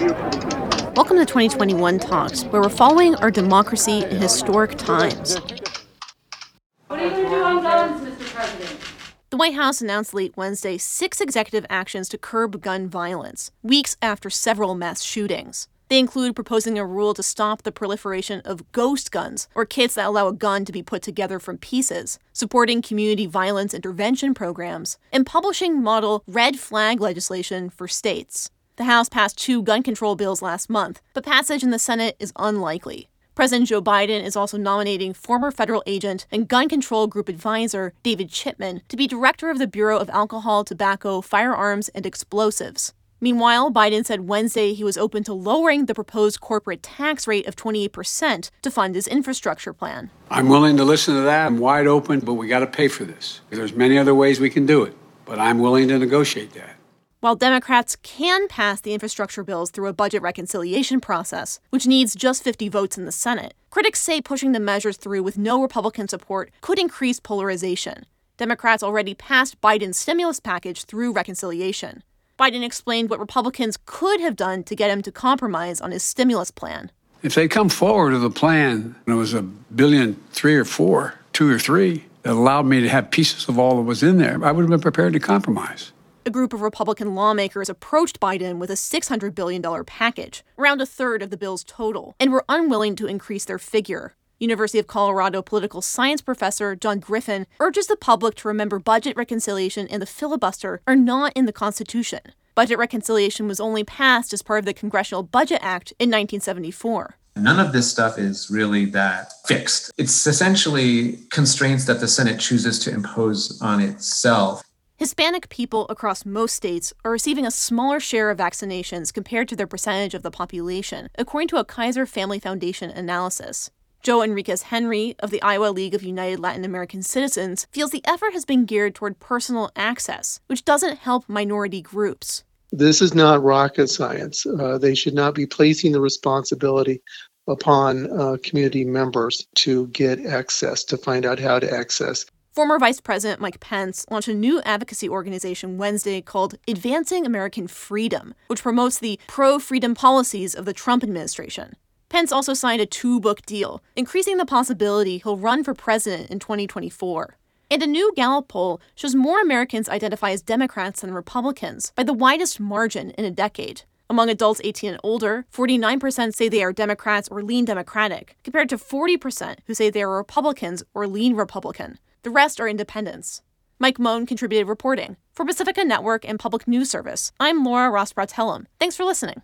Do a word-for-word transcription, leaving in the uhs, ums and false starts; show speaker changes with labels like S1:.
S1: Welcome to twenty twenty-one Talks, where we're following our democracy in historic times.
S2: What are you going to do on guns, Mister President?
S1: The White House announced late Wednesday six executive actions to curb gun violence, weeks after several mass shootings. They include proposing a rule to stop the proliferation of ghost guns, or kits that allow a gun to be put together from pieces, supporting community violence intervention programs, and publishing model red flag legislation for states. The House passed two gun control bills last month, but passage in the Senate is unlikely. President Joe Biden is also nominating former federal agent and gun control group advisor David Chipman to be director of the Bureau of Alcohol, Tobacco, Firearms, and Explosives. Meanwhile, Biden said Wednesday he was open to lowering the proposed corporate tax rate of twenty-eight percent to fund his infrastructure plan.
S3: I'm willing to listen to that. I'm wide open, but we got to pay for this. There's many other ways we can do it, but I'm willing to negotiate that.
S1: While Democrats can pass the infrastructure bills through a budget reconciliation process, which needs just fifty votes in the Senate, critics say pushing the measures through with no Republican support could increase polarization. Democrats already passed Biden's stimulus package through reconciliation. Biden explained what Republicans could have done to get him to compromise on his stimulus plan.
S3: If they come forward with a plan, and it was a billion, three or four, two or three, that allowed me to have pieces of all that was in there, I would have been prepared to compromise.
S1: A group of Republican lawmakers approached Biden with a six hundred billion dollars package, around a third of the bill's total, and were unwilling to increase their figure. University of Colorado political science professor John Griffin urges the public to remember budget reconciliation and the filibuster are not in the Constitution. Budget reconciliation was only passed as part of the Congressional Budget Act in nineteen seventy-four.
S4: None of this stuff is really that fixed. It's essentially constraints that the Senate chooses to impose on itself.
S1: Hispanic people across most states are receiving a smaller share of vaccinations compared to their percentage of the population, according to a Kaiser Family Foundation analysis. Joe Enriquez Henry of the Iowa League of United Latin American Citizens feels the effort has been geared toward personal access, which doesn't help minority groups.
S5: This is not rocket science. Uh, they should not be placing the responsibility upon uh, community members to get access, to find out how to access.
S1: Former Vice President Mike Pence launched a new advocacy organization Wednesday called Advancing American Freedom, which promotes the pro-freedom policies of the Trump administration. Pence also signed a two-book deal, increasing the possibility he'll run for president in twenty twenty-four. And a new Gallup poll shows more Americans identify as Democrats than Republicans by the widest margin in a decade. Among adults eighteen and older, forty-nine percent say they are Democrats or lean Democratic, compared to forty percent who say they are Republicans or lean Republican. The rest are independents. Mike Moan contributed reporting. For Pacifica Network and Public News Service, I'm Laura Ross Bratellum. Thanks for listening.